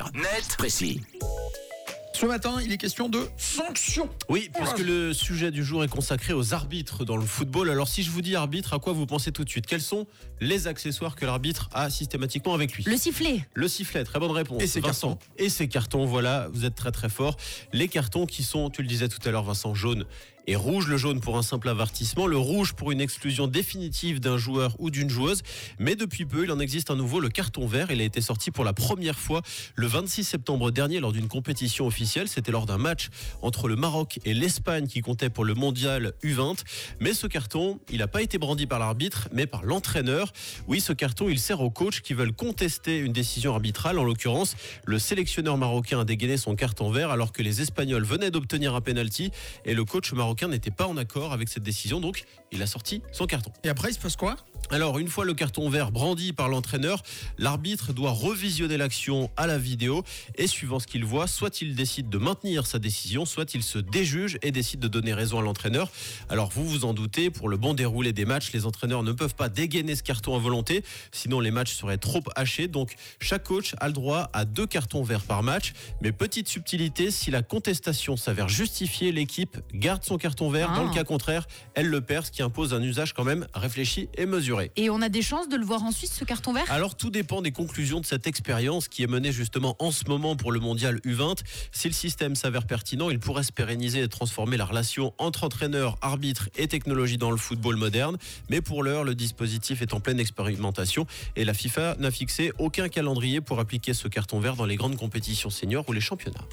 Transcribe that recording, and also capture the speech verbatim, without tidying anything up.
Clair, net, précis. Ce matin, il est question de sanctions. Oui, puisque le sujet du jour est consacré aux arbitres dans le football. Alors si je vous dis arbitre, à quoi vous pensez tout de suite ? Quels sont les accessoires que l'arbitre a systématiquement avec lui ? Le sifflet. Le sifflet, très bonne réponse. Et ses Vincent. cartons. Et ses cartons, voilà, vous êtes très très fort. Les cartons qui sont, tu le disais tout à l'heure Vincent, jaune et rouge. Le jaune pour un simple avertissement, le rouge pour une exclusion définitive d'un joueur ou d'une joueuse. Mais depuis peu, il en existe un nouveau, le carton vert. Il a été sorti pour la première fois le vingt-six septembre dernier lors d'une compétition officielle. C'était lors d'un match entre le Maroc et l'Espagne qui comptait pour le mondial U vingt. Mais ce carton, il n'a pas été brandi par l'arbitre, mais par l'entraîneur. Oui, ce carton, il sert aux coachs qui veulent contester une décision arbitrale. En l'occurrence, le sélectionneur marocain a dégainé son carton vert alors que les Espagnols venaient d'obtenir un penalty et le coach marocain n'était pas en accord avec cette décision, donc il a sorti son carton. Et après, il se passe quoi ? Alors, une fois le carton vert brandi par l'entraîneur, l'arbitre doit revisionner l'action à la vidéo et suivant ce qu'il voit, soit il décide de maintenir sa décision, soit il se déjuge et décide de donner raison à l'entraîneur. Alors, vous vous en doutez, pour le bon déroulé des matchs, les entraîneurs ne peuvent pas dégainer ce carton à volonté, sinon les matchs seraient trop hachés. Donc, chaque coach a le droit à deux cartons verts par match. Mais petite subtilité, si la contestation s'avère justifiée, l'équipe garde son carton vert. Ah. Dans le cas contraire, elle le perd, ce qui impose un usage quand même réfléchi et mesuré. Et on a des chances de le voir en Suisse, ce carton vert ? Alors tout dépend des conclusions de cette expérience qui est menée justement en ce moment pour le mondial U vingt. Si le système s'avère pertinent, il pourrait se pérenniser et transformer la relation entre entraîneurs, arbitres et technologie dans le football moderne. Mais pour l'heure, le dispositif est en pleine expérimentation et la FIFA n'a fixé aucun calendrier pour appliquer ce carton vert dans les grandes compétitions seniors ou les championnats.